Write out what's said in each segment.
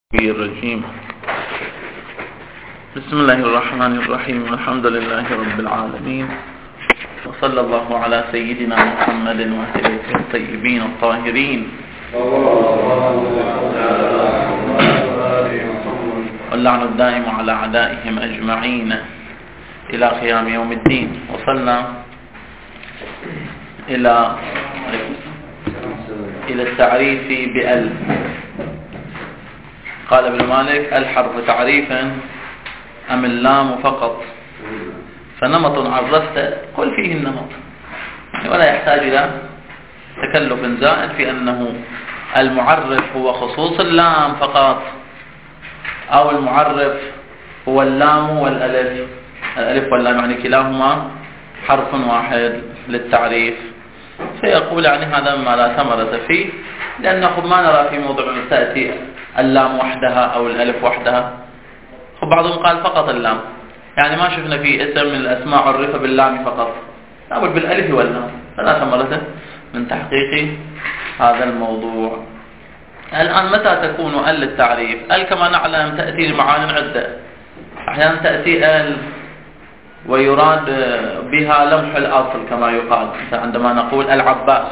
الرجيم. بسم الله الرحمن الرحيم، والحمد لله رب العالمين، وصلى الله على سيدنا محمد وآله الطيبين الطاهرين واللعن الدائم على أعدائهم أجمعين إلى قيام يوم الدين. وصلنا إلى التعريف بأل. قال ابن مالك: الحرف تعريفا أم اللام فقط؟ فنمط عرفت قل فيه النمط، ولا يحتاج إلى تكلف زائد في أنه المعرف هو خصوص اللام فقط، أو المعرف هو اللام والألف، الألف واللام يعني كلاهما حرف واحد للتعريف. فيقول يعني هذا ما لا ثمرة فيه، لأنه ما نرى في موضوع تأتي اللام وحدها أو الألف وحدها. بعضهم قال فقط اللام، يعني ما شفنا في اسم من الأسماء عرف باللام فقط، نقول بالألف واللام، فلا ثمرة من تحقيق هذا الموضوع. الآن متى تكون ال للتعريف؟ ال كما نعلم تأتي لمعان عدة. أحيانا تأتي ال ويراد بها لمح الأصل كما يقال، عندما نقول العباس،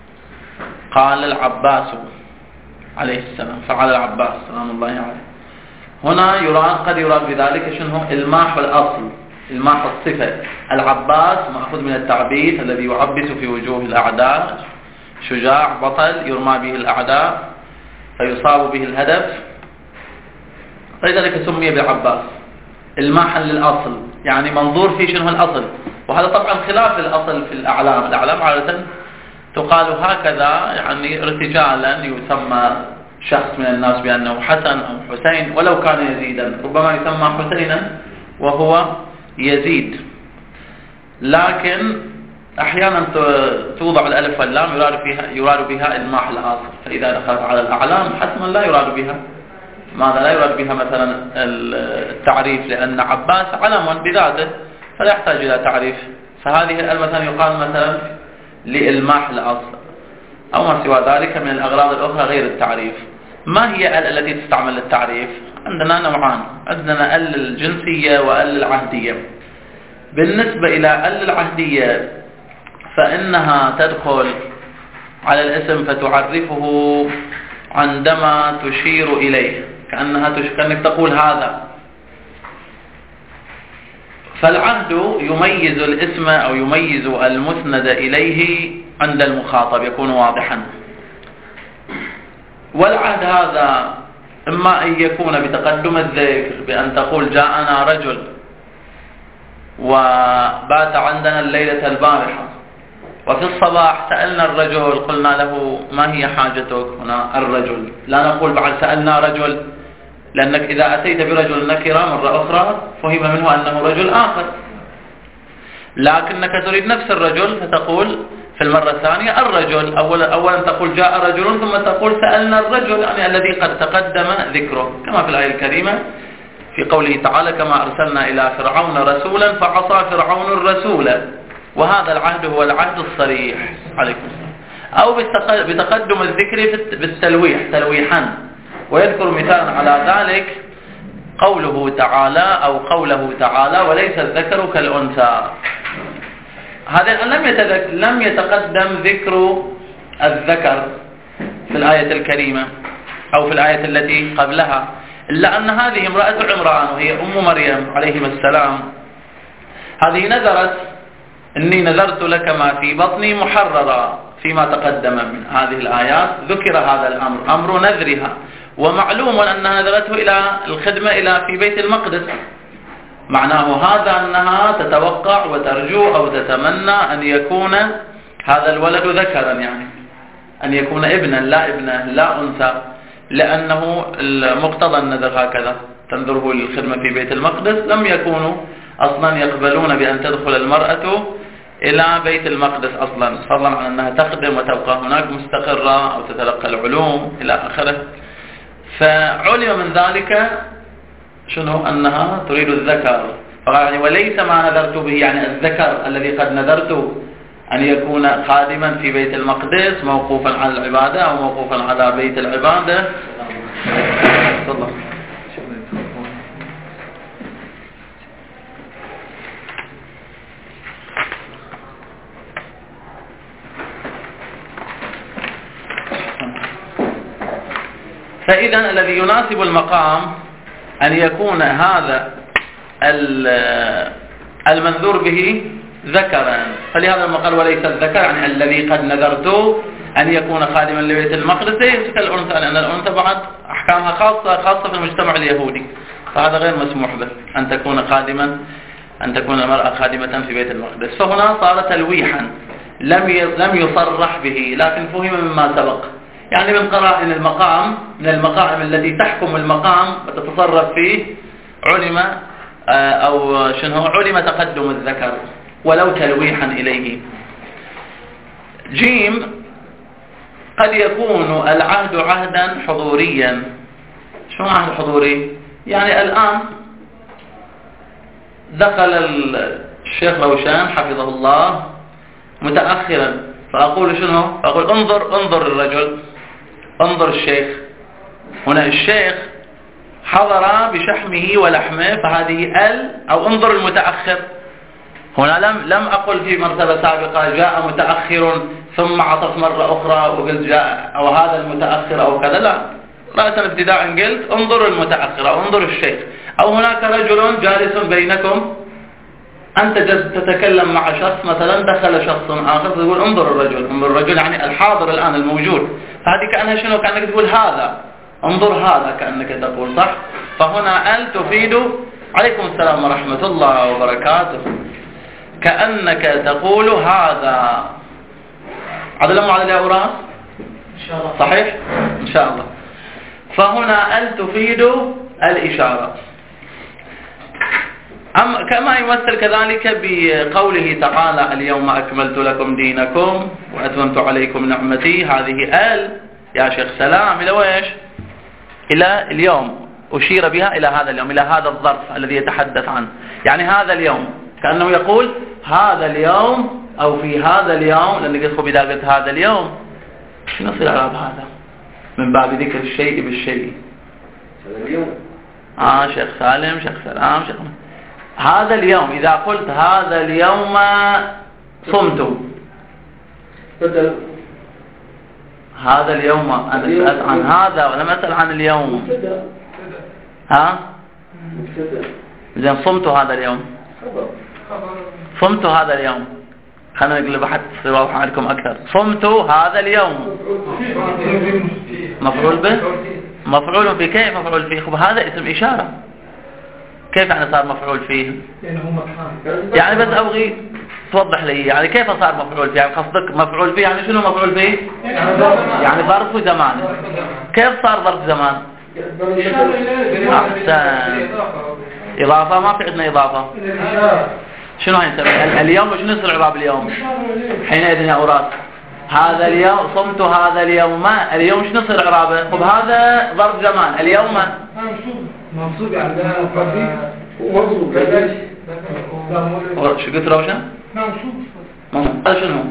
قال العباس عليه السلام، فعل العباس سلام الله عليه. هنا قد يراد بذلك شنو؟ الماح الأصل، الماح الصفة. العباس مأخوذ من التعبيث الذي يعبث في وجوه الأعداء، شجاع بطل يرمى به الأعداء فيصاب به الهدف، فلذلك سمي بالعباس. الماحا للأصل يعني منظور في شنو الأصل، وهذا طبعا خلاف الأصل في الأعلام. الأعلام عادة تقال هكذا، يعني ارتجالا يسمى شخص من الناس بأنه حسن أو حسين ولو كان يزيدا، ربما يسمى حسينا وهو يزيد. لكن أحيانا توضع الألف واللام يراد بها الماح الأصل، فإذا دخلت على الأعلام حتما لا يراد بها. ماذا لا يراد بها؟ مثلا التعريف، لأن عباس علم بذاته فلا يحتاج إلى تعريف، فهذه مثلا يقال مثلا للماح الأصل، أو ما سوى ذلك من الأغراض الأخرى غير التعريف. ما هي ال التي تستعمل للتعريف؟ عندنا نوعان، عندنا ال الجنسية وال العهدية. بالنسبة إلى ال العهدية فإنها تدخل على الاسم فتعرفه عندما تشير إليه، كأنك تقول هذا. فالعهد يميز الاسم أو يميز المسند إليه عند المخاطب، يكون واضحا. والعهد هذا إما أن يكون بتقدم الذكر، بأن تقول جاءنا رجل وبات عندنا الليلة البارحة، وفي الصباح سألنا الرجل قلنا له ما هي حاجتك؟ هنا الرجل، لا نقول بعد سألنا رجل، لأنك إذا أتيت برجل نكرة مرة أخرى فهم منه أنه رجل آخر، لكنك تريد نفس الرجل فتقول في المرة الثانية الرجل. أولا تقول جاء رجل، ثم تقول سألنا الرجل، يعني الذي قد تقدم ذكره، كما في الآية الكريمة في قوله تعالى: كما أرسلنا إلى فرعون رسولا فعصى فرعون الرسول. وهذا العهد هو العهد الصريح عليكم السلام. أو بتقدم الذكر بالتلويح تلويحا، ويذكر مثالا على ذلك قوله تعالى أو قوله تعالى: وليس الذكر كالأنثى. هذا لم يتقدم ذكر الذكر في الآية الكريمة أو في الآية التي قبلها، إلا أن هذه امرأة عمران وهي أم مريم عليهما السلام، هذه نذرت: إني نذرت لك ما في بطني محررا. فيما تقدم من هذه الآيات ذكر هذا الأمر، أمر نذرها، ومعلوم أنها نذرته إلى الخدمة في بيت المقدس. معناه هذا أنها تتوقع وترجو أو تتمنى أن يكون هذا الولد ذكرا، يعني أن يكون ابنا لا ابنة لا أنثى، لأنه مقتضى النذر هكذا، تنذره للخدمة في بيت المقدس. لم يكونوا أصلا يقبلون بأن تدخل المرأة إلى بيت المقدس أصلا، فضلا عن أنها تخدم وتبقى هناك مستقرة أو تتلقى العلوم إلى آخره. فعلم من ذلك شنو؟ أنها تريد الذكر، فقال يعني وليس ما نذرت به، يعني الذكر الذي قد نذرت أن يكون خادما في بيت المقدس موقوفا على العبادة أو موقوفا على بيت العبادة. صلى الله فإذا الذي يناسب المقام أن يكون هذا المنذور به ذكرا، فلهذا المقال وليس الذكر يعني الذي قد نذرت أن يكون خادما لبيت المقدس ليس كالأنثى، لأن الأنثى بعد أحكامها خاصة في المجتمع اليهودي، فهذا غير مسموح به أن تكون خادما، أن تكون المرأة خادمة في بيت المقدس. فهنا صار تلويحا لم يصرح به، لكن فهم مما سبق، يعني من قرائن المقام، من المقائم التي تحكم المقام وتتصرف فيه، علم أو شنو علم تقدم الذكر ولو تلويحا إليه. جيم، قد يكون العهد عهدا حضوريا. شو عهد حضوري؟ يعني الآن دخل الشيخ روشان حفظه الله متأخرا، فأقول شنو؟ فأقول انظر الرجل، انظر الشيخ. هنا الشيخ حضر بشحمه ولحمه، فهذه أو انظر المتأخر. هنا لم أقل في مرتبة سابقة جاء متأخر ثم عطف مرة أخرى وقلت جاء أو هذا المتأخر أو كذا، لا، رأسا ابتداء قلت انظر المتأخر أو انظر الشيخ. أو هناك رجل جالس بينكم، أنت تتكلم مع شخص مثلا، دخل شخص آخر تقول انظر الرجل يعني الحاضر الآن الموجود، فهذه كأنها شنو؟ كأنك تقول هذا، انظر هذا، كأنك تقول صح. فهنا تفيد عليكم السلام ورحمة الله وبركاته، كأنك تقول هذا. عدلهم على الأوراق إن شاء الله، صحيح إن شاء الله. فهنا تفيد الإشارة، كما يمثل كذلك بقوله تعالى اليوم أكملت لكم دينكم وأتممت عليكم نعمتي. هذه يا شيخ سلام إلى ويش؟ إلى اليوم، أشير بها إلى هذا اليوم، إلى هذا الظرف الذي يتحدث عنه، يعني هذا اليوم، كأنه يقول هذا اليوم أو في هذا اليوم، لأن قلت بداية هذا اليوم شنو يصير على هذا من باب ذكر الشيء بالشيء. هذا اليوم شيخ سالم، شيخ سلام، شيخ هذا اليوم. إذا قلت هذا اليوم صمت، هذا اليوم أنا سألت عن هذا ولم أسأل عن اليوم. زين، صمت هذا اليوم، صمت هذا اليوم. خلينا نقلب حتى تصير واضح عليكم أكثر. صمت هذا اليوم، مفعول به، مفعول به. كيف مفعول فيه؟ خب هذا اسم إشارة، كيف يعني صار مفعول فيه؟ يعني بس أبغي توضح لي يعني كيف صار مفعول فيه، يعني قصدك مفعول فيه يعني شنو مفعول فيه؟ يعني ظرف زمان. كيف صار ظرف زمان؟ أحسن، إضافة. ما في عندنا إضافة. شنو هنسمي اليوم؟ شنو يصير عقاب اليوم حينئذ يا أوراق؟ هذا اليوم صمت هذا اليوم، اليوم شنو يصير عقابه؟ طب هذا ظرف زمان، اليوم منصوب يعني منصوب. شو قلت روشن؟ منصوب. هذا شنو؟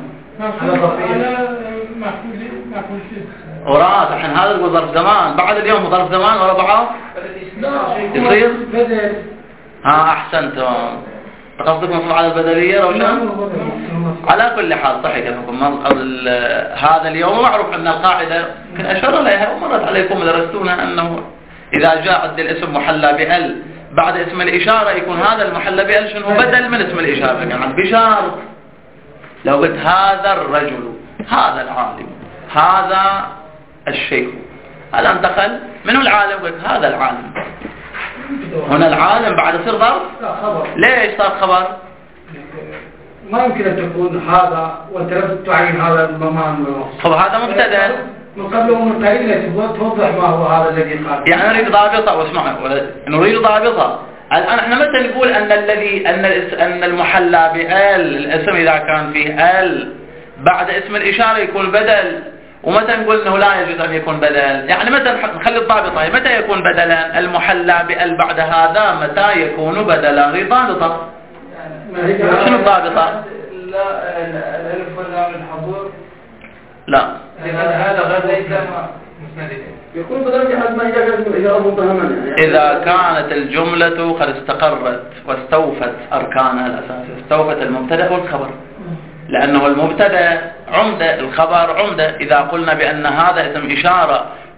أوراق. الحين هذا يقول ظرف زمان، بعد اليوم ظرف زمان ورا بعض يصير. أحسنتم، قصدكم مفعول على البدلية روشن؟ على كل حال صحيح كلامكم. هذا اليوم معروف أن القاعدة يمكن أشار إليها ومرت عليكم درستونا أنه إذا جاء عند الاسم محلى بأل بعد اسم الإشارة يكون هذا المحلى بأل شنو بدل من اسم الإشارة، يعني بشرط لو قلت هذا الرجل، هذا العالم، هذا الشيخ، هذا انتقل منه العالم، قلت هذا العالم. هنا العالم بعد يصير ظرف. ليش صار خبر؟ ما يمكن أن تكون هذا وأنت لم تعين هذا الممان. طب هذا مبتدأ من قبله مبتدأ، توضح ما هو هذا الذي قال. يعني نريد ضابطة، واسمعوا نريد ضابطة. الآن احنا متى نقول أن المحلى بأل الاسم إذا كان فيه أل بعد اسم الإشارة يكون بدل، ومتى نقول أنه لا يجوز أن يكون بدل؟ يعني متى نخلي الضابطة متى يكون بدلا؟ المحلى بأل بعد هذا متى يكون بدلا؟ هذه ضابطة. شنو الضابطة؟ لا الألف واللام الحضور. لا هذا غير ليس يكون بدل حد ما إذا كانت الإشارة متهمة. إذا كانت الجملة قد استقرت واستوفت أركانها الأساسية، استوفت المبتدأ والخبر، لأنه المبتدأ عمدة، الخبر عمدة. إذا قلنا بأن هذا اسم إشارة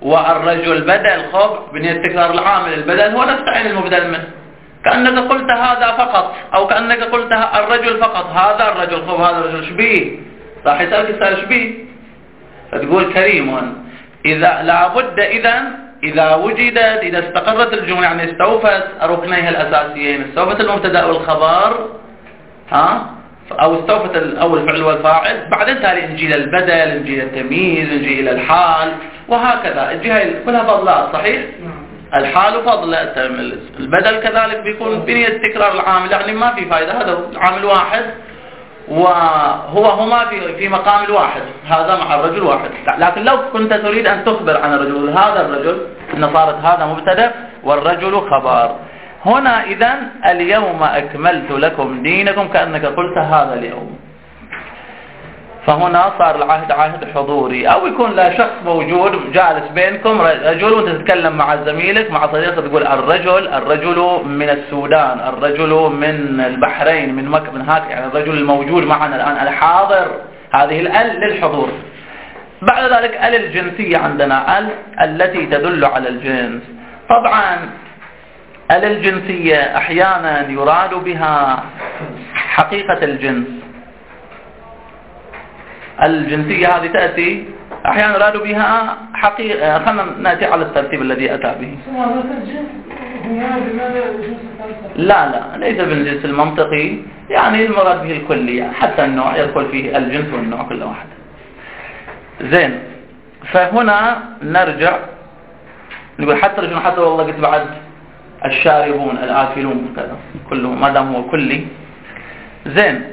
والرجل بدل خب بنية تكرار العامل البدل هو نفس عين المبدل منه، كأنك قلت هذا فقط أو كأنك قلت الرجل فقط، هذا الرجل خب هذا الرجل شبيه، راح يسألك سؤال شبيه، فتقول كريم. إذا لابد إذا وجدت، إذا استقرت الجملة يعني استوفت ركنيها الأساسيين، استوفت المبتدأ والخبر أو استوفت أول الفعل والفاعل، بعدين تالي نجي إلى البدل، نجي إلى التمييز، نجي إلى الحال، وهكذا. الجهة كلها فضلات صحيح؟ الحال فضل، البدل كذلك بيكون بنية تكرار العامل، يعني ما في فائدة، هذا العامل واحد وهما في مقام الواحد، هذا مع الرجل واحد. لكن لو كنت تريد أن تخبر عن الرجل، هذا الرجل، إن صارت هذا مبتدأ والرجل خبر. هنا إذن اليوم أكملت لكم دينكم، كأنك قلت هذا اليوم، فهنا صار العهد عهد حضوري، أو يكون لا شخص موجود جالس بينكم رجل وانت تتكلم مع زميلك مع صديقك، تقول الرجل من السودان، الرجل من البحرين، من مكة، من هاك، يعني الرجل الموجود معنا الآن الحاضر، هذه الأل للحضور. بعد ذلك ال الجنسية عندنا، التي تدل على الجنس. طبعا ال الجنسية أحيانا يراد بها حقيقة الجنس، الجنسية هذه تأتي أحيانا يراد بها حقيقة. خلنا نأتي على الترتيب الذي أتى به. لا ليس بالجنس المنطقي، يعني المراد به الكلي، حتى النوع يدخل فيه الجنس والنوع كل واحد. زين، فهنا نرجع نقول حتى والله قلت بعد الشاربون الآكلون كذا كلهم ما دام هو كلي. زين،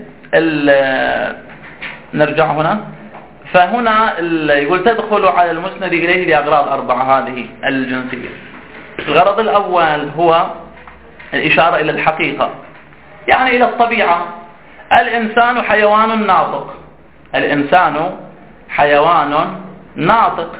نرجع هنا. فهنا يقول تدخل على المسند إليه لأغراض 4 هذه الجنسية. الغرض الأول هو الإشارة إلى الحقيقة، يعني إلى الطبيعة. الإنسان حيوان ناطق، الإنسان حيوان ناطق.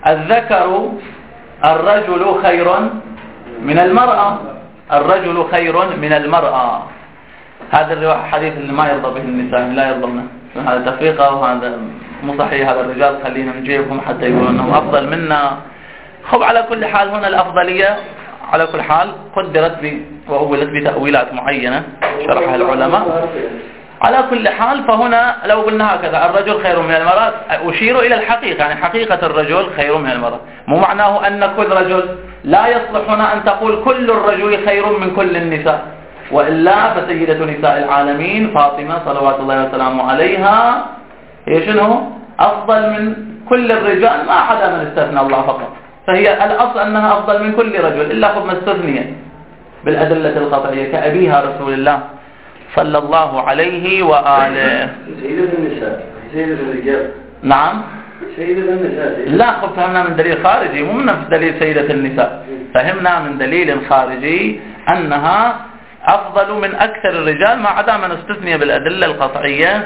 الرجل خير من المرأة، الرجل خير من المرأة. هذا الحديث اللي ما يرضى به النساء، لا يرضونه، هذا تفريقة وهذا مو صحيح. هذا الرجال خلينا نجيبهم حتى يقولون انهم افضل منا. خب على كل حال هنا الافضلية على كل حال قدرت وأولت بتأويلات معينة شرحها العلماء. على كل حال فهنا لو قلنا هكذا الرجل خير من المرأة، أشير إلى الحقيقة، يعني حقيقة الرجل خير من المرأة، مو معناه أن كل رجل. لا يصلح هنا أن تقول كل الرجل خير من كل النساء، وإلا فسيدة نساء العالمين فاطمة صلوات الله وسلامه عليها هي شنو؟ أفضل من كل الرجال، ما حدا من استثنى الله فقط، فهي الأصل أنها أفضل من كل رجل إلا خذ ما استثنية بالأدلة القطعية كأبيها رسول الله صلى الله عليه وآله. سيدة النساء سيدة الرجال. نعم سيدة النساء. لا، خب فهمنا من دليل خارجي، مو من دليل سيدة النساء، فهمنا من دليل خارجي أنها أفضل من أكثر الرجال ما عدا من استثني بالأدلة القطعية،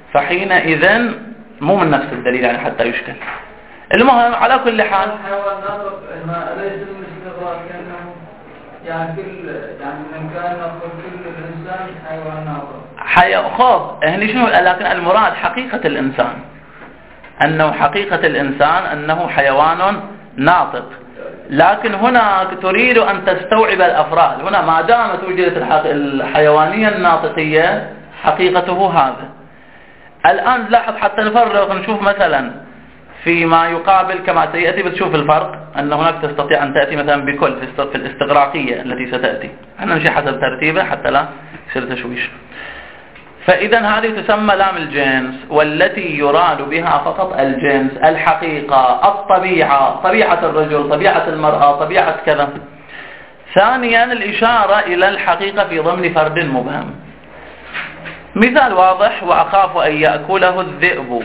فحينئذ مو من نفس الدليل يعني حتى يشكل. المهم على كل حال حيوان ناطق ليس الاستغراق كأنه يعني من كان نقول كل الإنسان حيوان ناطق. خب هني شنو، لكن المراد حقيقة الإنسان، أنه حقيقة الإنسان أنه حيوان ناطق. لكن هنا تريد أن تستوعب الأفراد، هنا ما دامت وجدت الحيوانية الناطقية حقيقته هذا. الآن لاحظ حتى نفرق، نشوف مثلا فيما يقابل كما سيأتي بتشوف الفرق، أن هناك تستطيع أن تأتي مثلا بكل في الاستغراقية التي ستأتي، احنا نمشي حسب ترتيبه حتى لا يصير تشويش. فإذا هذه تسمى لام الجنس، والتي يراد بها فقط الجنس، الحقيقة، الطبيعة، طبيعة الرجل، طبيعة المرأة، طبيعة كذا. ثانيا الإشارة إلى الحقيقة في ضمن فرد مبهم. مثال واضح: وأخاف أن يأكله الذئب،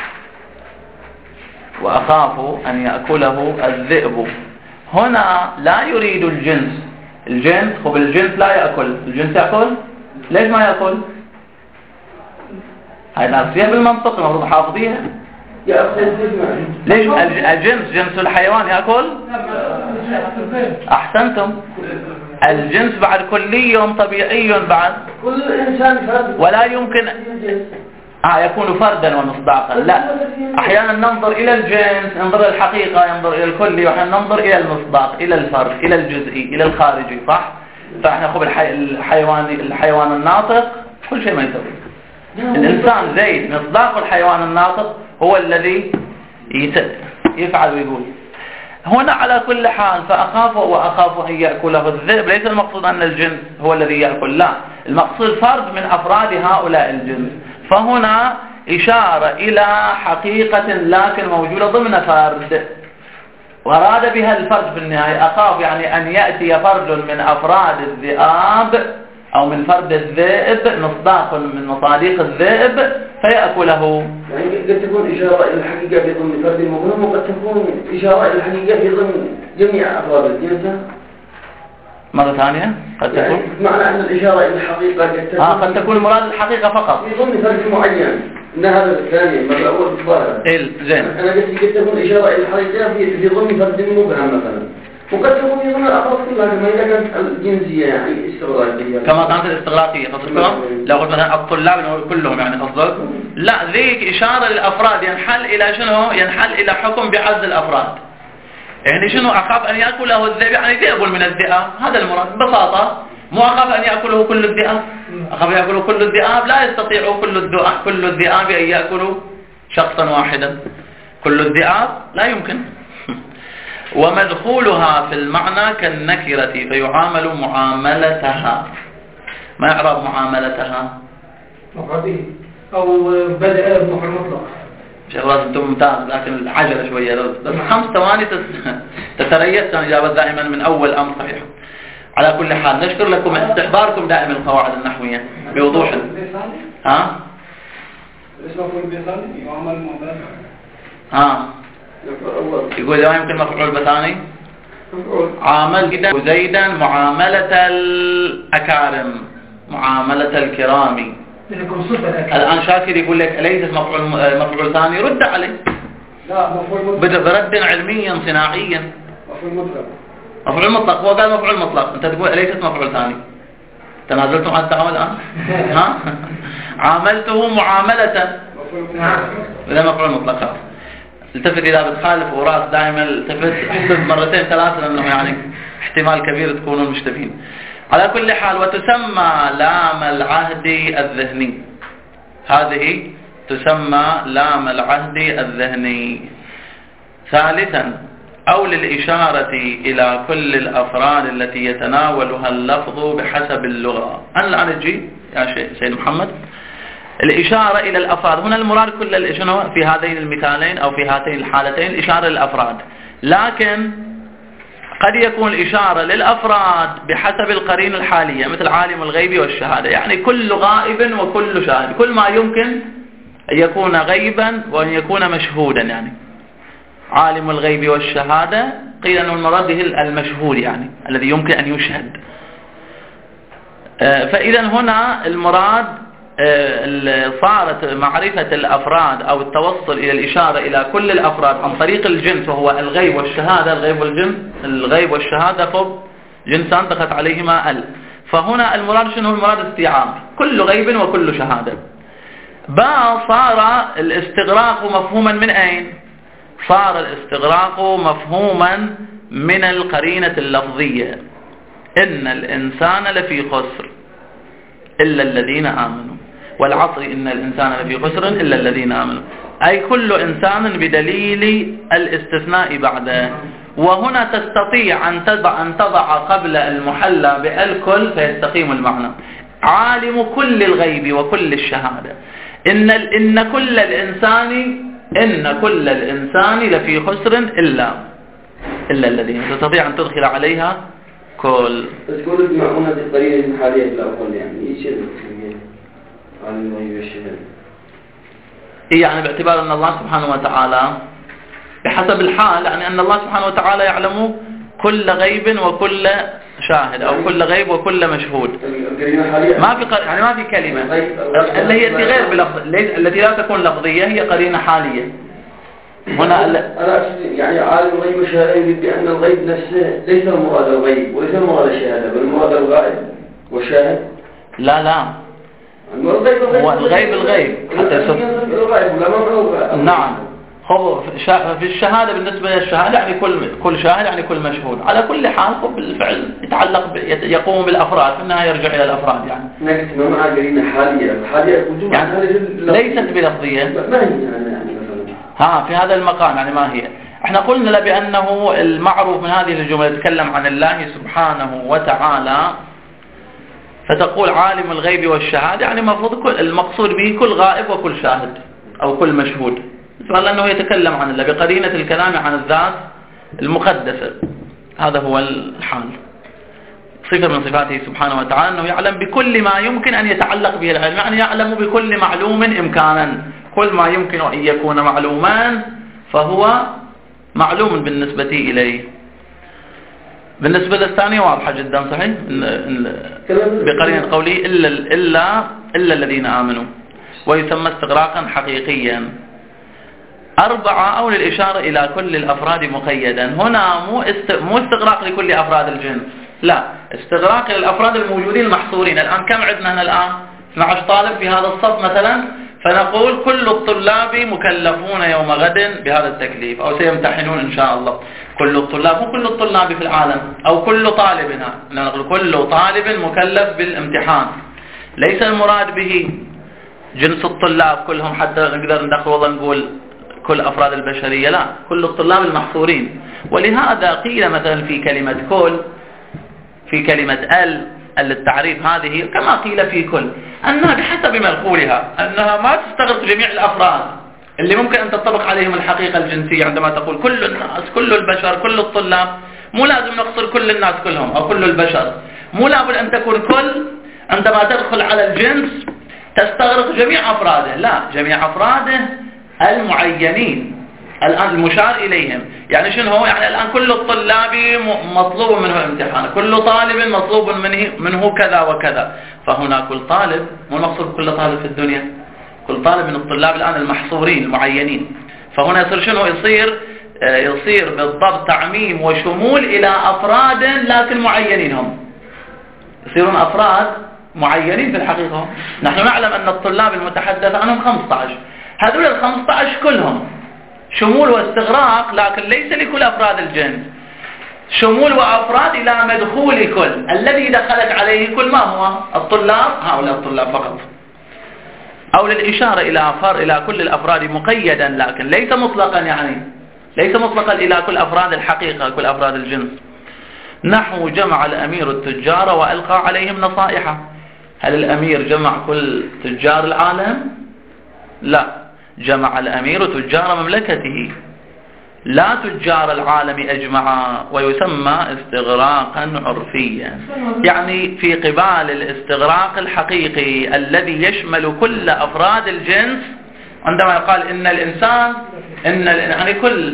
وأخاف أن يأكله الذئب. هنا لا يريد الجنس، الجنس خب الجنس لا يأكل، الجنس يأكل، ليش ما يأكل؟ هاي نفسيها بالمنطق المفروض حافظيها. ليش الجنس جنس الحيوان يأكل؟ أحسنتم، الجنس بعد كلي طبيعي بعد، كل إنسان فرد ولا يمكن يكون فردا ومصداقا. لا، أحيانا ننظر إلى الجنس، ننظر إلى الحقيقة، ينظر إلى الكلي، وأحيانا ننظر إلى المصداق، إلى الفرد، إلى الجزئي، إلى الخارجي، صح؟ فإحنا نأخذ الحيوان الناطق كل شيء ما يسوي. الإنسان زيد مصداق الحيوان الناطق هو الذي يفعل ويقول. هنا على كل حال وأخاف أن يأكله الذئب، ليس المقصود أن الجنس هو الذي يأكل، لا، المقصود فرد من أفراد هؤلاء الجنس. فهنا إشارة إلى حقيقة لكن موجودة ضمن فرد، وأراد بها الفرد في النهاية. أخاف يعني أن يأتي فرد من أفراد الذئاب أو من فرد الذئب، مصداق من مصاديق الذئب، فيأكله. يعني قد تكون إشارة إلى الحقيقة في ضمن فرد مبهم، وقد تكون إشارة إلى الحقيقة في ضمن جميع أفراد الجنس. مرة ثانية قد تكون يعني معنى أن الإشارة إلى الحقيقة قد تكون مراد الحقيقة فقط في ضمن فرد معين. إن هذا الثاني المرة الأول الظاهرة. زين. أنا قصدي قد تكون إشارة إلى الحقيقة في ضمن فرد مبهم مثلا، وقد تكون في ضمن الأفراد كلها كما إذا كانت الجنسية يعني استغراقية، كما كانت الاستغراقية. قصدكم لو قلت مثلا الطلاب كلهم يعني قصدك؟ لا، ذيك إشارة للأفراد، ينحل إلى شنو؟ ينحل إلى حكم بعز الأفراد. يعني شنو؟ أخاف أن يأكله الذئب، يعني ذئب من الذئاب، هذا المراد ببساطة. مو أخاف أن يأكله كل الذئاب، أخاف أن يأكله كل الذئاب، لا يستطيع كل الذئاب أن يأكلوا شخصا واحدا، كل الذئاب لا يمكن. ومدخولها في المعنى كالنكرة فيعامل معاملتها. ما يعرف معاملتها؟ مقابل أو بدأ بمفعول مطلق. شغلات انتم ممتاز، لكن العجلة شوية، بس 5 ثواني تتريث الإجابة دائما من أول أمر صحيح. على كل حال نشكر لكم استحضاركم دائما القواعد النحوية بوضوح. يقول ما يمكن مفعول بثاني. عامل زيدا معاملة الأكارم، معاملة الكرام. الآن شاكر يقول لك أليس مفعول ثاني؟ رد عليه. لا، مفعول مطلق. برد علميا صناعيا. مفعول مطلق. هو قال مفعول مطلق، أنت تقول أليست مفعول ثاني. تنازلتم عن التعامل الآن؟ عاملته معاملة. إذا مفعول مطلق. التفت إذا بتخالف وراس دائما التفت، احسب 2 3 لأنه يعني احتمال كبير تكونوا مشتبهين. على كل حال وتسمى لام العهد الذهني، هذه تسمى لام العهد الذهني. ثالثا أو للإشارة إلى كل الأفراد التي يتناولها اللفظ بحسب اللغة. أنا الآن أجي يا سيد محمد، الإشارة إلى الأفراد هنا المراد كل في هذين المثالين أو في هاتين الحالتين الإشارة للأفراد، لكن قد يكون الإشارة للأفراد بحسب القرينة الحالية، مثل عالم الغيب والشهادة، يعني كل غائب وكل شاهد، كل ما يمكن أن يكون غيبا وأن يكون مشهودا. يعني عالم الغيب والشهادة قيل أنه المراد به المشهود، يعني الذي يمكن أن يشهد. فإذا هنا المراد صارت معرفة الأفراد أو التوصل إلى الإشارة إلى كل الأفراد عن طريق الجنس، وهو الغيب والشهادة. الغيب والجنس، الغيب والشهادة خب جنسان دخلت عليهما فهنا المراد شنو؟ المراد استيعاب كل غيب وكل شهادة. صار الاستغراق مفهوما من أين؟ صار الاستغراق مفهوما من القرينة اللفظية، إن الإنسان لفي خسر إلا الذين آمنوا، والعصر إن الإنسان لفي خسر إلا الذين آمنوا، أي كل إنسان بدليل الاستثناء بعده. وهنا تستطيع أن تضع قبل المحلى بالكل فيستقيم المعنى. عالم كل الغيب وكل الشهادة، إن كل الإنسان لفي خسر إلا الذين، تستطيع أن تدخل عليها كل. بس قولوا بمعونة القرينة الحالية بالأفضل، يعني يشير عن ما يشير، يعني باعتبار أن الله سبحانه وتعالى بحسب الحال، يعني أن الله سبحانه وتعالى يعلم كل غيب وكل شاهد أو كل غيب وكل مشهود. ما في كلمة اللي هي غير بلفظ، التي لا تكون لفظية هي قرينة حالية. هنا أنا يعني عالم الغيب والشهادة بأن الغيب نفسه ليس المراد الغيب وليس المراد الشهادة، بل المراد الغائب والشاهد. لا هو الغيب حتى نعم. هو في الشهادة بالنسبة للشهادة يعني كل شاهد يعني كل مشهود. على كل حال هو بالفعل يقوم بالأفراد، في النهاية يرجع إلى الأفراد يعني. يعني ليست بلفظية. في هذا المقام يعني ما هي. احنا قلنا بأنه المعروف من هذه الجملة يتكلم عن الله سبحانه وتعالى، فتقول عالم الغيب والشهادة، يعني المقصود به كل غائب وكل شاهد أو كل مشهود، فلأنه يتكلم عن الله بقرينة الكلام عن الذات المقدسة. هذا هو الحال، صفة من صفاته سبحانه وتعالى أنه يعلم بكل ما يمكن أن يتعلق به العلم، يعني يعلم بكل معلوم إمكانا. كل ما يمكن أن يكون معلوما فهو معلوم بالنسبة إليه. بالنسبة للثانية واضحة جدا صحيح، بقرينة قولي إلا الذين آمنوا، ويسمى استغراقا حقيقيا. 4 أو للإشارة إلى كل الأفراد مقيدا. هنا مو استغراق لكل أفراد الجنس، لا، استغراق للأفراد الموجودين المحصورين. الآن كم عندنا هنا الآن 12 طالب في هذا الصف مثلا، فنقول كل الطلاب مكلفون يوم غد بهذا التكليف، أو سيمتحنون إن شاء الله. كل الطلاب، مو كل الطلاب في العالم، أو كل طالب، نقول كل طالب مكلف بالامتحان. ليس المراد به جنس الطلاب كلهم حتى نقدر ندخل والله نقول كل أفراد البشرية، لا، كل الطلاب المحصورين. ولهذا قيل مثلا في كلمة كل، في كلمة التعريف هذه كما قيل في كل، أنها بحسب مدخولها أنها ما تستغرق جميع الأفراد اللي ممكن أن تطبق عليهم الحقيقة الجنسية. عندما تقول كل الناس، كل البشر، كل الطلاب، مو لازم نقصد كل الناس كلهم أو كل البشر، مو لابد أن تكون كل عندما تدخل على الجنس تستغرق جميع أفراده، لا، جميع أفراده المعينين الآن المشار إليهم. يعني شنو هو؟ يعني الآن كل الطلاب مطلوب منه الامتحان، كل طالب مطلوب منه كذا وكذا. فهنا كل طالب، مو المقصود كل طالب في الدنيا، كل طالب من الطلاب الآن المحصورين المعينين. فهنا يصير شنو؟ يصير بالضبط تعميم وشمول إلى أفراد لكن معينين، هم يصيرون أفراد معينين في الحقيقة. نحن نعلم أن الطلاب المتحدث عنهم 15، هذول 15 كلهم شمول واستغراق، لكن ليس لكل أفراد الجنس، شمول وأفراد إلى مدخول كل. الذي دخلت عليه كل ما هو؟ الطلاب، هؤلاء الطلاب فقط. أو للإشارة إلى كل الأفراد مقيدا، لكن ليس مطلقا، يعني ليس مطلقا إلى كل أفراد الحقيقة، كل أفراد الجنس. نحو جمع الأمير التجار وألقى عليهم نصائحه. هل الأمير جمع كل تجار العالم؟ لا، جمع الأمير تجار مملكته لا تجار العالم أجمعا، ويسمى استغراقا عرفيا. يعني في قبال الاستغراق الحقيقي الذي يشمل كل أفراد الجنس، عندما يقال إن الإنسان يعني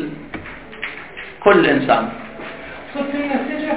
كل إنسان. في النتيجة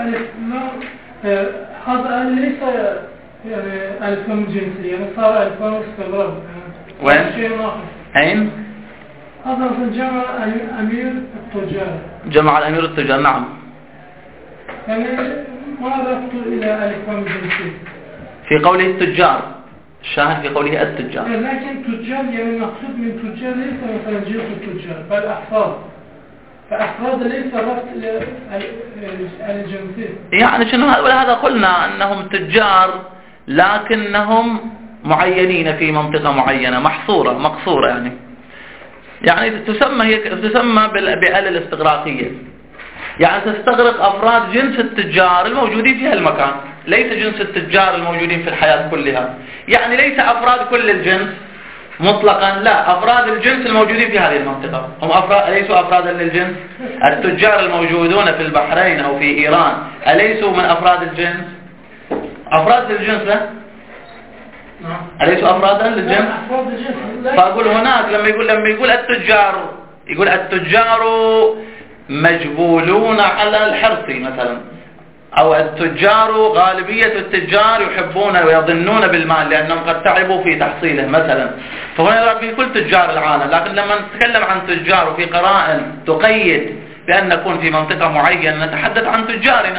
هذا ليس يعني ألفهم جنسي، يعني صار ألفهم استغراق. وين؟ أين؟ هذا جمع أمير التجار. جمع الأمير التجار، نعم. يعني ما ربط إلى ألفهم جنسي في قوله التجار، الشاهد في قوله التجار. لكن تجار يعني المقصود من تجار ليس مثلا جنس التجار بل أحفاد، فأحفاد ليس ربط الجنسي. يعني شنو هذا؟ قلنا أنهم تجار لكنهم معينين في منطقة معينة محصورة مقصورة، يعني تسمى بآل الاستغراقية، يعني تستغرق أفراد جنس التجار الموجودين في هالمكان، ليس جنس التجار الموجودين في الحياة كلها. يعني ليس أفراد كل الجنس مطلقا، لا، أفراد الجنس الموجودين في هذه المنطقة هم ليسوا أفرادا للجنس. التجار الموجودون في البحرين أو في إيران أليسوا من أفراد الجنس؟ أفراد الجنس لا، أليسوا أفرادا للجنس؟ فأقول هناك لما يقول التجار، يقول التجار مجبولون على الحرث مثلا، أو التجار غالبية التجار يحبون ويظنون بالمال لأنهم قد تعبوا في تحصيله مثلا. فهنا يراد به كل تجار العالم، لكن لما نتكلم عن تجار وفي قرائن تقيد بأن نكون في منطقة معينة نتحدث عن تجارنا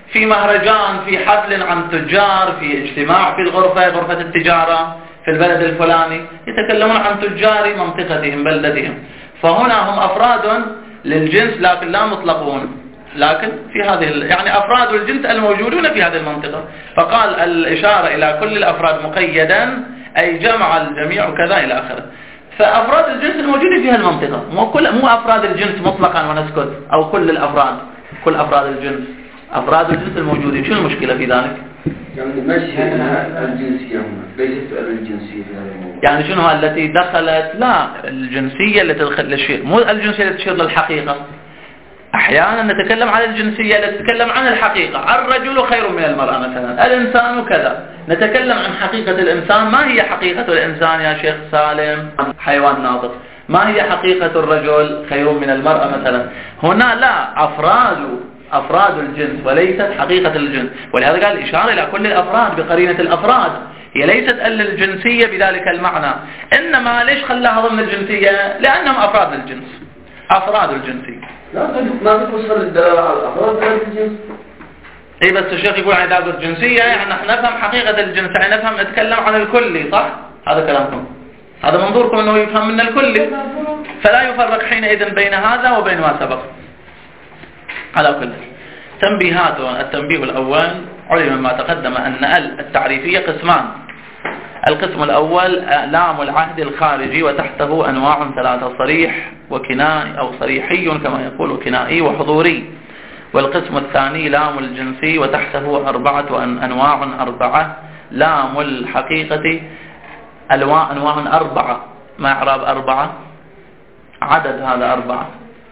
في مهرجان، في حفل عن تجار، في اجتماع في غرفة التجارة في البلد الفلاني، يتكلمون عن تجار منطقتهم بلدتهم، فهنا هم أفراد للجنس لكن لا مطلقون، لكن في هذه يعني أفراد الجنس الموجودون في هذه المنطقة. فقال الإشارة إلى كل الأفراد مقيدا أي جمع الجميع وكذا إلى آخره. فأفراد الجنس الموجودة في هذه المنطقة، مو أفراد الجنس مطلقا ونسكت، أو كل الأفراد، كل أفراد الجنس، أفراد الجنس الموجودين. شو المشكلة في ذلك؟ يعني ماشي الجنسية هنا ليست الجنسية في هذا الموضوع. يعني شنو التي دخلت؟ لا، الجنسية التي تدخل للشيء، مو الجنسية التي تشير للحقيقة. أحيانا نتكلم عن الجنسية التي تتكلم عن الحقيقة، الرجل خير من المرأة مثلا، الإنسان كذا، نتكلم عن حقيقة الإنسان. ما هي حقيقة الإنسان يا شيخ سالم؟ حيوان ناطق. ما هي حقيقة الرجل؟ خير من المرأة مثلا. هنا لا، أفراد الجنس وليست حقيقة الجنس، ولهذا قال إشارة إلى كل الأفراد بقرينة الأفراد، هي ليست الجنسية بذلك المعنى. إنما ليش خلاها ضمن الجنسية؟ لأنهم أفراد الجنس، أفراد الجنسية. لا ما بتوصل الدلالة على الأفراد من الجنس. إيه بس الشيخ يقول عن إذا قلت جنسية يعني نحن نفهم حقيقة الجنس، يعني نفهم نتكلم عن الكلي، صح؟ هذا كلامكم، هذا منظوركم أنه يفهم من الكلي، فلا يفرق حينئذ بين هذا وبين ما سبق. على كل تنبيهات. التنبيه الأول: علم ما تقدم أن التعريفية قسمان. القسم الأول لام العهد الخارجي وتحته أنواع ثلاثة: صريح وكنائي أو صريحي كما يقول، كنائي وحضوري. والقسم الثاني لام الجنسي وتحته أنواع أربعة: لام الحقيقة أنواع أربعة. ما إعراب أربعة؟ عدد هذا أربعة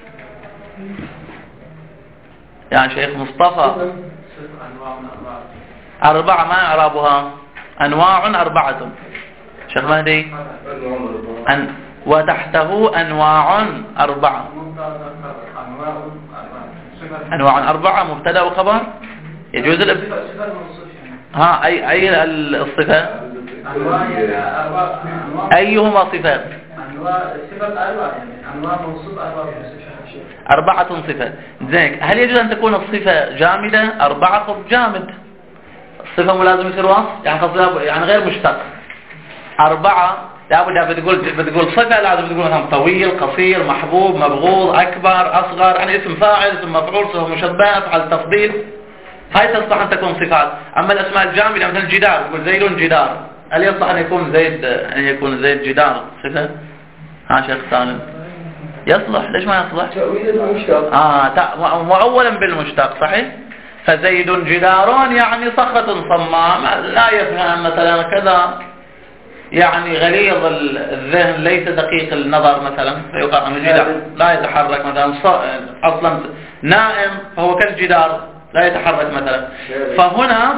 يا شيخ مصطفى. أربعة ما إعرابها؟ أنواع أربعة. شيخ مهدي وتحته أنواع أربعة. أنواع أربعة مبتدأ وخبر. يجوز أي الصفة؟ أيهما صفات؟ أربعة صفات. زين، هل يجوز أن تكون الصفة جامدة؟ أربعة خط جامد، الصفة ملازم يصير وصف، يعني غير مشتق. أربعة لابد بتقول صفة، لازم تقول مثلا طويل، قصير، محبوب، مبغوض، أكبر، أصغر، يعني اسم فاعل، اسم مفعول، صفة مشبهة، أفعال تفضيل، هاي تصلح أن تكون صفات. أما الأسماء الجامدة مثل الجدار، يقول زيد جدار، هل يصلح أن يكون زيد جدار صفة؟ ها شيخ سالم يصلح؟ ليش ما يصلح؟ مؤولا بالمشتق، صحيح. فزيد جدار يعني صخرة صماء، لا يفهم مثلا كذا، يعني غليظ الذهن، ليس دقيق النظر مثلا، فيقع من الجدار لا يتحرك مثلا، أصلا نائم فهو كالجدار لا يتحرك مثلا. فهنا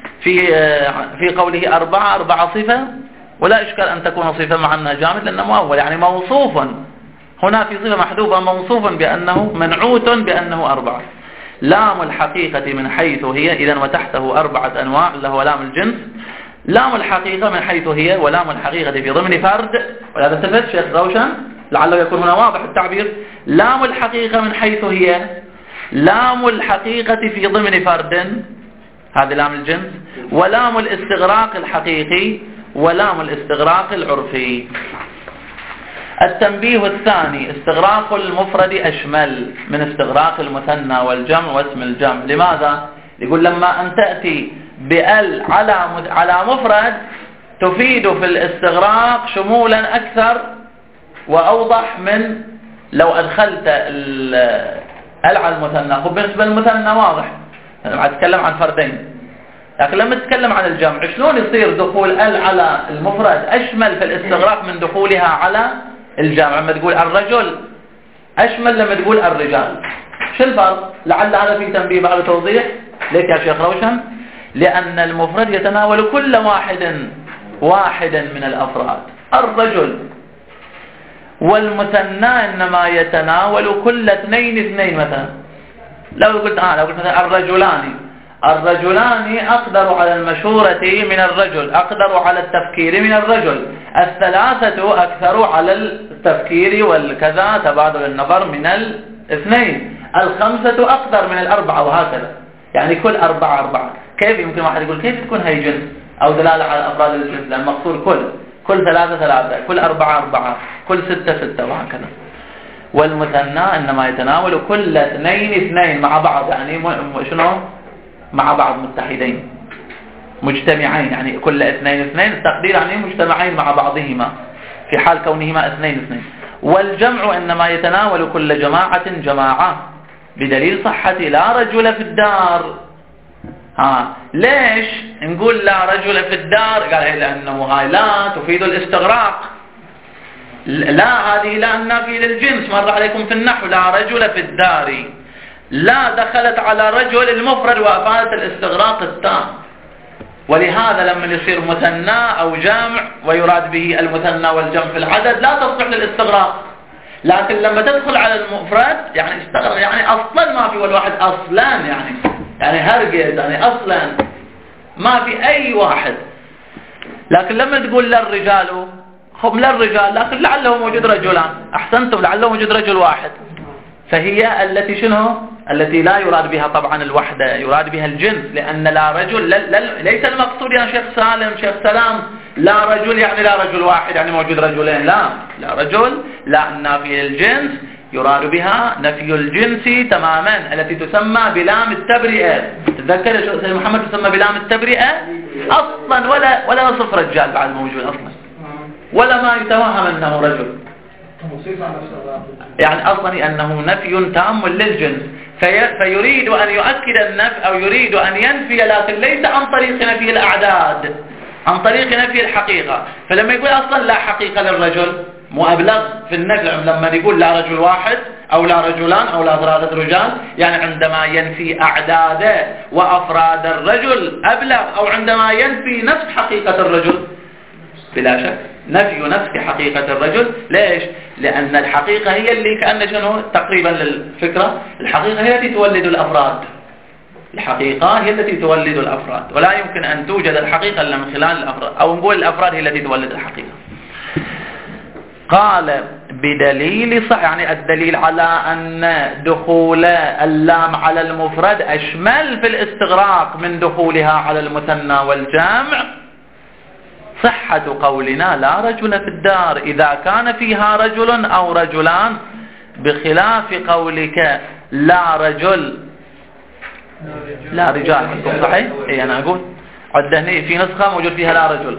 في قوله أربعة صفة، ولا إشكال أن تكون صفة مع أنها جامد لأنه مؤول، يعني موصوف. هنا في صفة محذوفة موصوفا بأنه منعوت بأنه أربعة. لام الحقيقة من حيث هي، إذن وتحته أربعة أنواع اللي هو لام الجنس. لام الحقيقة من حيث هي، ولام الحقيقة في ضمن فرد، ولهذا التفت شيخ روشن لعله يكون هنا واضح التعبير. لام الحقيقة من حيث هي، لام الحقيقة في ضمن فرد، هذا لام الجنس، ولام الاستغراق الحقيقي، ولام الاستغراق العرفي. التنبيه الثاني: استغراق المفرد أشمل من استغراق المثنى والجمع واسم الجمع. لماذا؟ يقول لما أن تأتي بأل على مفرد تفيد في الاستغراق شمولا أكثر وأوضح من لو أدخلت أل على المثنى. خب بالنسبة للمثنى واضح، أنا أتكلم عن فردين، لكن لما تتكلم عن الجمع شلون يصير دخول ال على المفرد أشمل في الاستغراق من دخولها على الجمع؟ لما تقول الرجل أشمل لما تقول الرجال، شو الفرق؟ لعل هذا في تنبيه بعد توضيح. ليك يا شيخ روشن؟ لأن المفرد يتناول كل واحد من الأفراد، الرجل، والمثنى إنما يتناول كل اثنين مثلا. لو قلت مثلا الرجلان أقدر على المشورة من الرجل، أقدر على التفكير من الرجل، الثلاثة أكثر على التفكير والكذا تبادل النظر من الاثنين، الخمسة أقدر من الأربعة، وهكذا. يعني كل 4. كيف يمكن واحد يقول كيف تكون هي جنس أو دلالة على أفراد الجنس؟ لأن مقصود كل 3 كل 4 كل 6 وهكذا. والمثنى إنما يتناول كل 2 مع بعض، يعني شنو مع بعض متحدين مجتمعين، يعني كل 2 التقدير يعني مجتمعين مع بعضهما في حال كونهما 2. والجمع إنما يتناول كل جماعة بدليل صحة لا رجل في الدار. ليش نقول لا رجل في الدار؟ قال لأنه هاي لا تفيد الاستغراق. لا هذه لا النافية للجنس، مر عليكم في النحو لا رجل في الدار، لا دخلت على رجل المفرد وأفادت الاستغراق التام. ولهذا لما يصير مثنى أو جمع ويراد به المثنى والجمع في العدد لا تصلح للاستغراق. لكن لما تدخل على المفرد يعني استغرق، يعني أصلا ما في ولا واحد أصلا، يعني هرجز، يعني أصلا ما في أي واحد. لكن لما تقول للرجال هم للرجال، لكن لعله موجود رجلان، أحسنتم، لعله موجود رجل واحد، فهي التي شنو؟ التي لا يراد بها طبعا الوحدة، يراد بها الجنس. لأن لا رجل ليس المقصود يا شيخ سالم شيخ سلام لا رجل يعني لا رجل واحد يعني موجود رجلين، لا رجل لا النافية للجنس يراد بها نفي الجنس تماما، التي تسمى بلام التبرئة. تذكر يا سيد محمد تسمى بلام التبرئة أصلا، ولا صف رجال بعد موجود أصلا، ولا ما يتوهم أنه رجل، يعني أصلا أنه نفي تام للجنس. فيريد أن يؤكد النفي أو يريد أن ينفي، لكن ليس عن طريق نفي الأعداد، عن طريق نفي الحقيقة. فلما يقول أصلا لا حقيقة للرجل مو أبلغ في النفي لما يقول لا رجل واحد أو لا رجلان أو لا 3 رجال، يعني عندما ينفي أعداد وأفراد الرجل أبلغ، أو عندما ينفي نفس حقيقة الرجل بلا شك نفي نفس حقيقة الرجل. ليش؟ لأن الحقيقة هي اللي كأن شنو تقريبا للفكرة، الحقيقة هي التي تولد الأفراد، الحقيقة هي التي تولد الأفراد، ولا يمكن أن توجد الحقيقة إلا من خلال الأفراد، أو نقول الأفراد هي التي تولد الحقيقة. قال بدليل صح، يعني الدليل على أن دخول اللام على المفرد أشمل في الاستغراق من دخولها على المثنى والجمع صحة قولنا لا رجل في الدار إذا كان فيها رجل أو رجلان، بخلاف قولك لا رجل لا رجال. عندكم صحيح؟ اي أنا أقول عدني في نسخة موجود فيها لا رجل،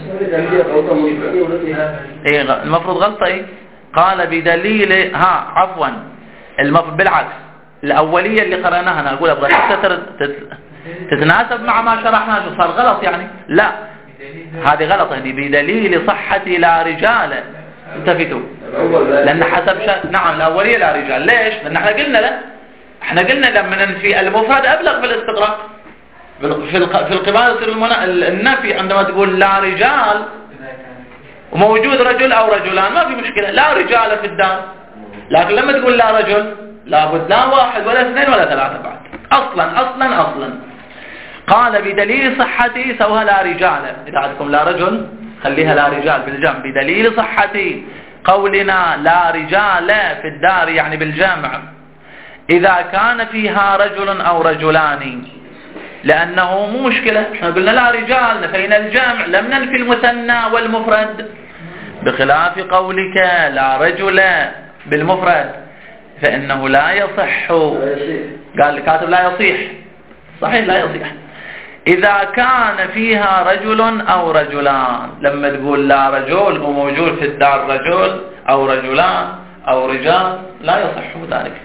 اي المفروض غلطة. اي قال بدليل عفوا المفروض بالعكس، الأولية اللي قرأناها أنا أقول أبغى حتى تتناسب مع ما شرحناه، صار غلط يعني، لا هذه غلط هني. بدليل صحة لا رجال، انتفتوا، لأن حسب نعم الأولية لا رجال. ليش؟ لأن احنا قلنا لما ننفي المفرد أبلغ في الاستغراق. في القبال يصير النفي عندما تقول لا رجال وموجود رجل أو رجلان ما في مشكلة، لا رجال في الدار. لكن لما تقول لا رجل لابد لا 1 ولا 2 ولا 3 بعد، أصلا. قال بدليل صحتي سوها لا رجال، إذا عندكم لا رجل خليها لا رجال بالجمع. بدليل صحتي قولنا لا رجال في الدار يعني بالجمع إذا كان فيها رجل أو رجلان، لأنه مو مشكلة، احنا قلنا لا رجال نفينا الجمع لم ننفي المثنى والمفرد، بخلاف قولك لا رجل بالمفرد فإنه لا يصح. قال الكاتب لا يصيح، صحيح لا يصيح إذا كان فيها رجل أو رجلان. لما تقول لا رجل وموجود في الدار رجل أو رجلان أو رجال لا يصح ذلك.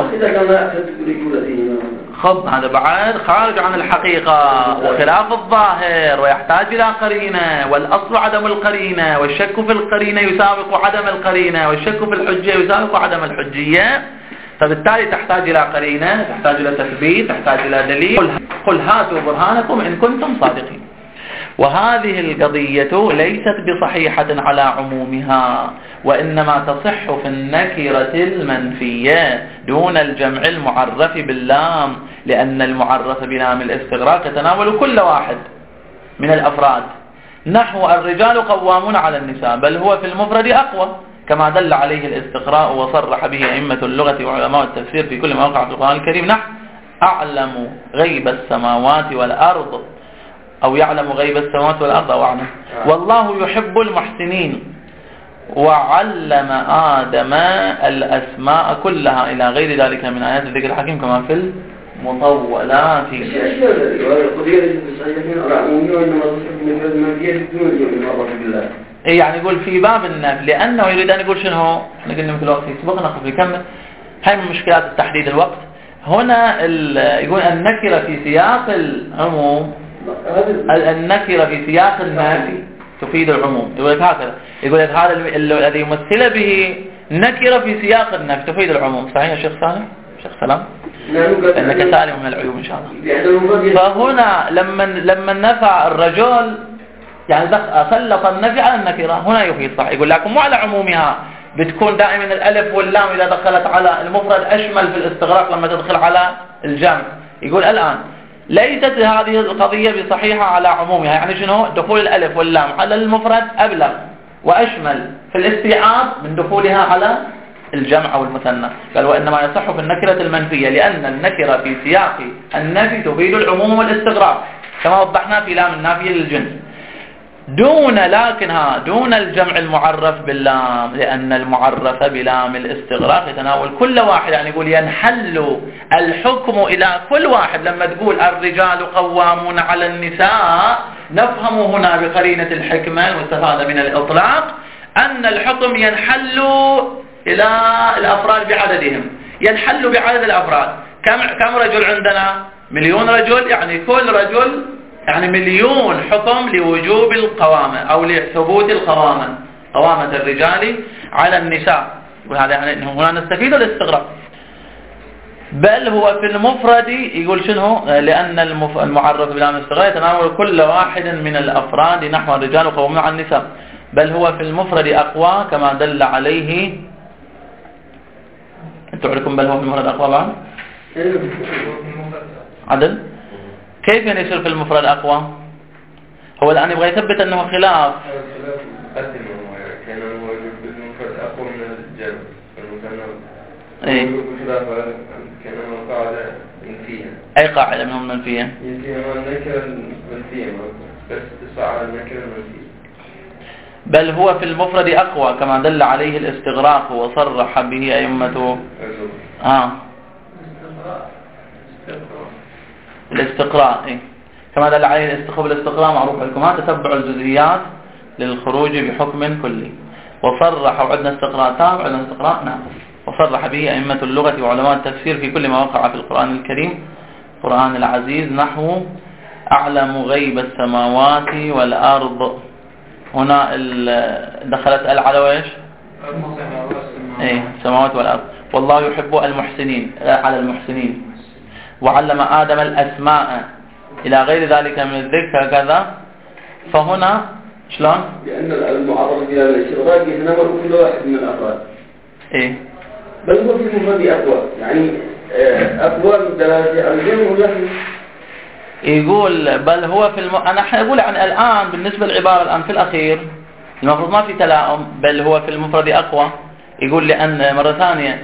خب هذا بعد خارج عن الحقيقة وخلاف الظاهر ويحتاج إلى قرينة، والأصل عدم القرينة، والشك في القرينة يسابق عدم القرينة، والشك في الحجية يسابق عدم الحجية، فبالتالي تحتاج إلى قرينة، تحتاج إلى تثبيت، تحتاج إلى دليل. قل هاتوا برهانكم إن كنتم صادقين. وهذه القضية ليست بصحيحة على عمومها، وإنما تصح في النكرة المنفية دون الجمع المعرف باللام، لأن المعرف بلام الاستغراق يتناول كل واحد من الأفراد، نحو الرجال قوامون على النساء، بل هو في المفرد أقوى كما دل عليه الاستقراء وصرح به أئمة اللغة وعلماء التفسير في كل ما وقع في القرآن الكريم، نحو أعلم غيب السماوات والأرض، أو يعلم غيب السماوات والأرض، أو أعلم. والله يحب المحسنين وعلم آدم الأسماء كلها إلى غير ذلك من آيات الذكر الحكيم كما في المطولات. يعني يقول في باب النفي، لأنه يريد أن يقول شنو، احنا قلنا مثل الوقت سبقنا قبل يكمل، هاي من مشكلات التحديد الوقت. هنا يقول النكرة في سياق العموم، النكرة في سياق النفي تفيد العموم. يقول لك هكذا، يقول لك هذا الذي يمثل به نكرة في سياق النفي تفيد العموم. صحيح يا شيخ سالم؟ شيخ سلام؟ انك سالم من العيوب ان شاء الله. فهنا لما نفع الرجل يعني سلط النفي على النكرة، هنا يفيد صح. يقول لكم مو على عمومها، بتكون دائما الالف واللام اذا دخلت على المفرد اشمل في الاستغراق لما تدخل على الجمع. يقول الان ليست هذه القضية بصحيحة على عمومها، يعني شنو؟ دخول الالف واللام على المفرد ابلغ واشمل في الاستيعاب من دخولها على الجمع او المثنى. قال وانما يصح في النكرة المنفية، لان النكرة في سياق النفي تفيد العموم والاستغراق كما وضحنا في لام النافية للجنس، دون الجمع المعرف باللام، لأن المعرف بلام الاستغراق يتناول كل واحد. يعني يقول ينحل الحكم إلى كل واحد. لما تقول الرجال قوامون على النساء، نفهم هنا بقرينة الحكمة المستفادة من الإطلاق أن الحكم ينحل إلى الأفراد بعددهم، ينحل بعدد الأفراد. كم رجل عندنا؟ 1,000,000 رجل، يعني كل رجل يعني 1,000,000 حكم لوجوب القوامة أو لثبوت القوامة، قوامة الرجال على النساء. وهذا يعني هنا نستفيد الاستغراق. بل هو في المفرد يقول شنو؟ لأن المعرف بلام الاستغراق يتناول كل واحد من الأفراد نحو الرجال قوامون على النساء. بل هو في المفرد أقوى كما دل عليه. أنتم عندكم بل هو في المفرد أقوى بعد؟ عدل؟ كيف يصير في المفرد أقوى؟ هو الآن يبغى يثبت أنه خلاف. كان هو المفرد أقوى من الجمع، إيه؟ كان هو قاعدة منفية. أي قاعدة منهم منفية؟ النكرة المنفية، بس تصعد النكرة المنفية. بل هو في المفرد أقوى كما دل عليه الاستغراق وصرح به أئمة الاستقراء. إيه؟ كما دل عليه الاستقراء معروف لكم، تتبع الجزئيات للخروج بحكم كلي. وصرح، وعندنا استقراء تام وعندنا استقراء ناقص. وصرح به أئمة اللغة وعلماء التفسير في كل ما وقع في القرآن الكريم، القرآن العزيز، نحو أعلم غيب السماوات والأرض. هنا دخلت على وإيش؟ السماوات والأرض. والله يحب المحسنين، على المحسنين. وعلم آدم الأسماء إلى غير ذلك من الذكر كذا. فهنا شلون؟ لأن المعرض إلى الاستغراق يتناول كل واحد من الأفراد. إيه؟ بل هو في المفرد أقوى، يعني أقوى من دلالة الجمع واللحن. يقول بل هو في أنا حأقول عن الآن بالنسبة للعبارة الآن في الأخير المفروض ما في تلاؤم، بل هو في المفرد أقوى. يقول لأن مرة ثانية